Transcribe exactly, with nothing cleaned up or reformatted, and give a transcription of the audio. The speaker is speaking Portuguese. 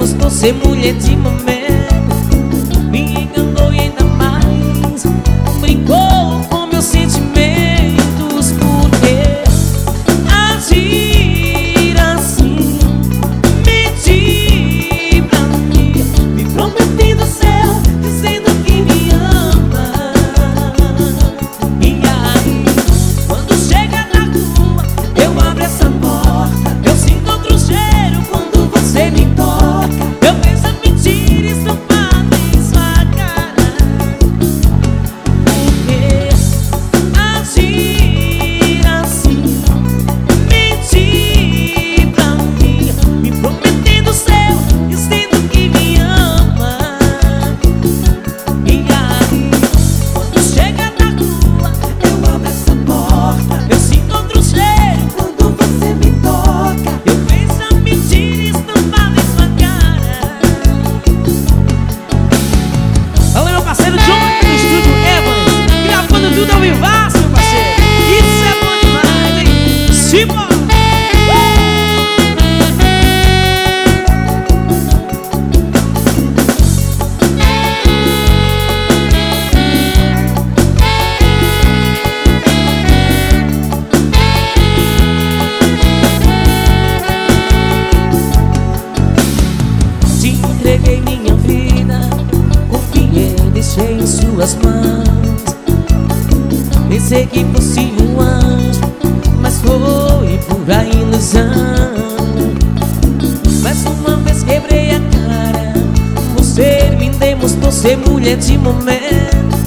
demonstrou ser mulher de momento. Me enganou e ainda mais brincou com meus sentimentos. Porque agir assim, mentir pra mim, me prometendo o céu, dizendo que me ama. E aí, quando chega na rua, eu abro essa porta, eu sinto outro cheiro quando você me toca. Eu vejo a mentira estampada em sua cara. Porque agir assim, mentir pra mim, me prometendo o céu, dizendo que me ama. E aí, quando chega na rua, eu abro essa porta, eu sinto outro cheiro quando você me toca. Eu vejo a mentira estampada em sua cara. Alô, meu parceiro John, do estúdio Evans, gravando tudo ao vivaço, meu parceiro. Isso é bom demais, hein? Simbora! Te entreguei minha vida, confiei, deixei em suas mãos. Pensei que fosse um anjo, mas foi pura ilusão. Mais uma vez quebrei a cara, você me demonstrou ser mulher de momento.